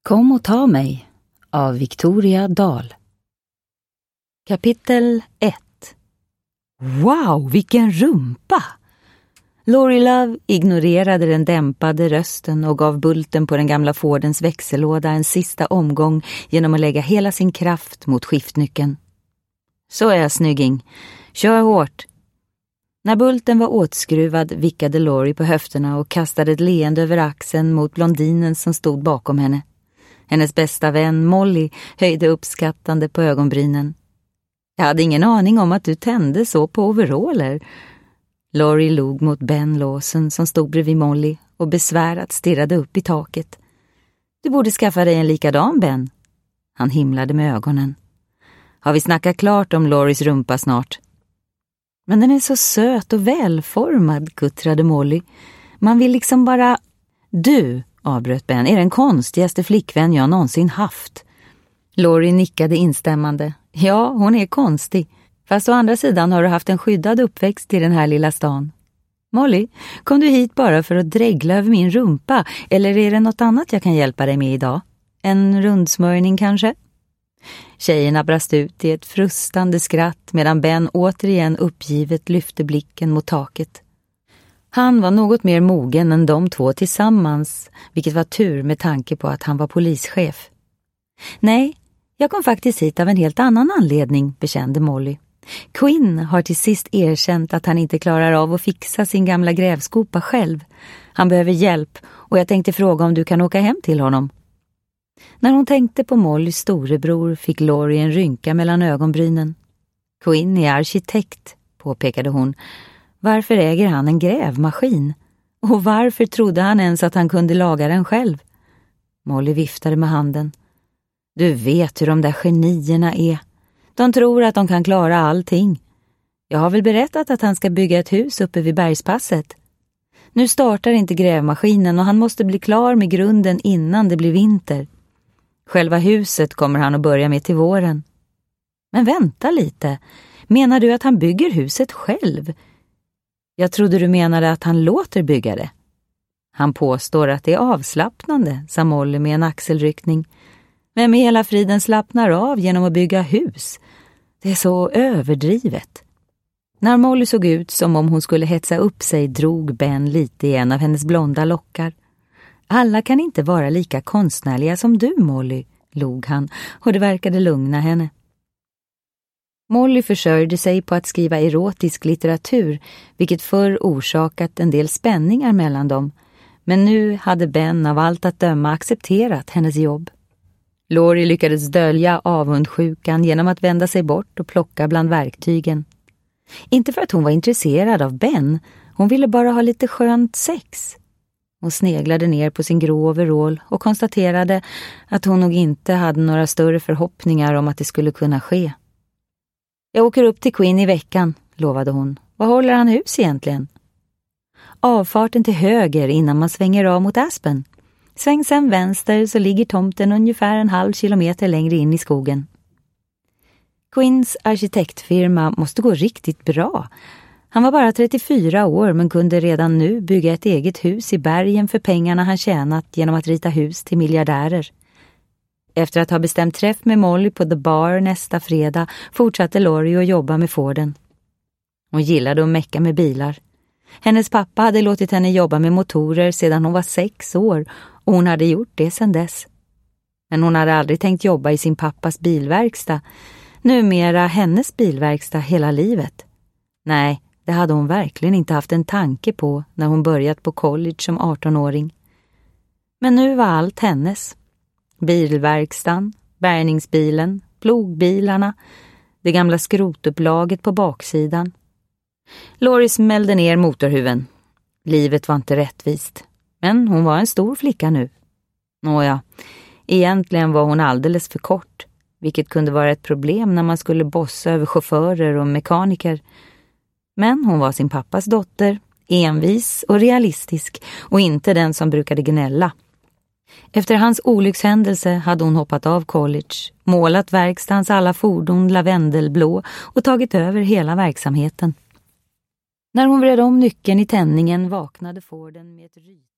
Kom och ta mig av Victoria Dahl. Kapitel 1. Wow, vilken rumpa! Lori Love ignorerade den dämpade rösten och gav bulten på den gamla Fordens växellåda en sista omgång genom att lägga hela sin kraft mot skiftnyckeln. Så är jag, snygging. Kör hårt. När bulten var åtskruvad vickade Lori på höfterna och kastade ett leende över axeln mot blondinen som stod bakom henne. Hennes bästa vän Molly höjde uppskattande på ögonbrynen. Jag hade ingen aning om att du tände så på overaller. Lori log mot Ben Lawson som stod bredvid Molly och besvärat stirrade upp i taket. Du borde skaffa dig en likadan, Ben. Han himlade med ögonen. Har vi snackat klart om Loris rumpa snart? Men den är så söt och välformad, kuttrade Molly. Man vill liksom bara... Du, avbröt Ben, är den konstigaste flickvän jag någonsin haft. Lori nickade instämmande. Ja, hon är konstig. Fast å andra sidan har du haft en skyddad uppväxt i den här lilla stan. Molly, kom du hit bara för att dregla över min rumpa? Eller är det något annat jag kan hjälpa dig med idag? En rundsmörjning kanske? Tjejerna brast ut i ett frustande skratt medan Ben återigen uppgivet lyfte blicken mot taket. Han var något mer mogen än de två tillsammans, vilket var tur med tanke på att han var polischef. Nej, jag kom faktiskt hit av en helt annan anledning, bekände Molly. Quinn har till sist erkänt att han inte klarar av att fixa sin gamla grävskopa själv. Han behöver hjälp och jag tänkte fråga om du kan åka hem till honom. När hon tänkte på Mollys storebror fick Lori en rynka mellan ögonbrynen. Quinn är arkitekt, påpekade hon. Varför äger han en grävmaskin? Och varför trodde han ens att han kunde laga den själv? Molly viftade med handen. Du vet hur de där genierna är. De tror att de kan klara allting. Jag har väl berättat att han ska bygga ett hus uppe vid bergspasset. Nu startar inte grävmaskinen och han måste bli klar med grunden innan det blir vinter. Själva huset kommer han att börja med till våren. Men vänta lite. Menar du att han bygger huset själv? Jag trodde du menade att han låter bygga det. Han påstår att det är avslappnande, sa Molly med en axelryckning. Vem i hela friden slappnar av genom att bygga hus? Det är så överdrivet. När Molly såg ut som om hon skulle hetsa upp sig drog Ben lite i en av hennes blonda lockar. Alla kan inte vara lika konstnärliga som du, Molly, log han, och det verkade lugna henne. Molly försörjde sig på att skriva erotisk litteratur, vilket förr orsakat en del spänningar mellan dem, men nu hade Ben av allt att döma accepterat hennes jobb. Lori lyckades dölja avundsjukan genom att vända sig bort och plocka bland verktygen. Inte för att hon var intresserad av Ben, hon ville bara ha lite skönt sex. Hon sneglade ner på sin grå overall och konstaterade att hon nog inte hade några större förhoppningar om att det skulle kunna ske. Jag åker upp till Quinn i veckan, lovade hon. Vad håller han hus egentligen? Avfarten till höger innan man svänger av mot Aspen. Sväng sen vänster så ligger tomten ungefär 1/2 kilometer längre in i skogen. Quinns arkitektfirma måste gå riktigt bra. Han var bara 34 år men kunde redan nu bygga ett eget hus i bergen för pengarna han tjänat genom att rita hus till miljardärer. Efter att ha bestämt träff med Molly på The Bar nästa fredag fortsatte Lori att jobba med Forden. Hon gillade att mecka med bilar. Hennes pappa hade låtit henne jobba med motorer sedan hon var 6 år och hon hade gjort det sedan dess. Men hon hade aldrig tänkt jobba i sin pappas bilverkstad. Numera hennes bilverkstad hela livet. Nej, det hade hon verkligen inte haft en tanke på när hon börjat på college som 18-åring. Men nu var allt hennes. Bilverkstan, bärgningsbilen, plogbilarna, det gamla skrotupplaget på baksidan. Lori smällde ner motorhuven. Livet var inte rättvist. Men hon var en stor flicka nu. Nåja, egentligen var hon alldeles för kort, vilket kunde vara ett problem när man skulle bossa över chaufförer och mekaniker. Men hon var sin pappas dotter, envis och realistisk och inte den som brukade gnälla. Efter hans olyckshändelse hade hon hoppat av college, målat verkstans alla fordon lavendelblå och tagit över hela verksamheten. När hon vred om nyckeln i tändningen vaknade Forden med ett ryt.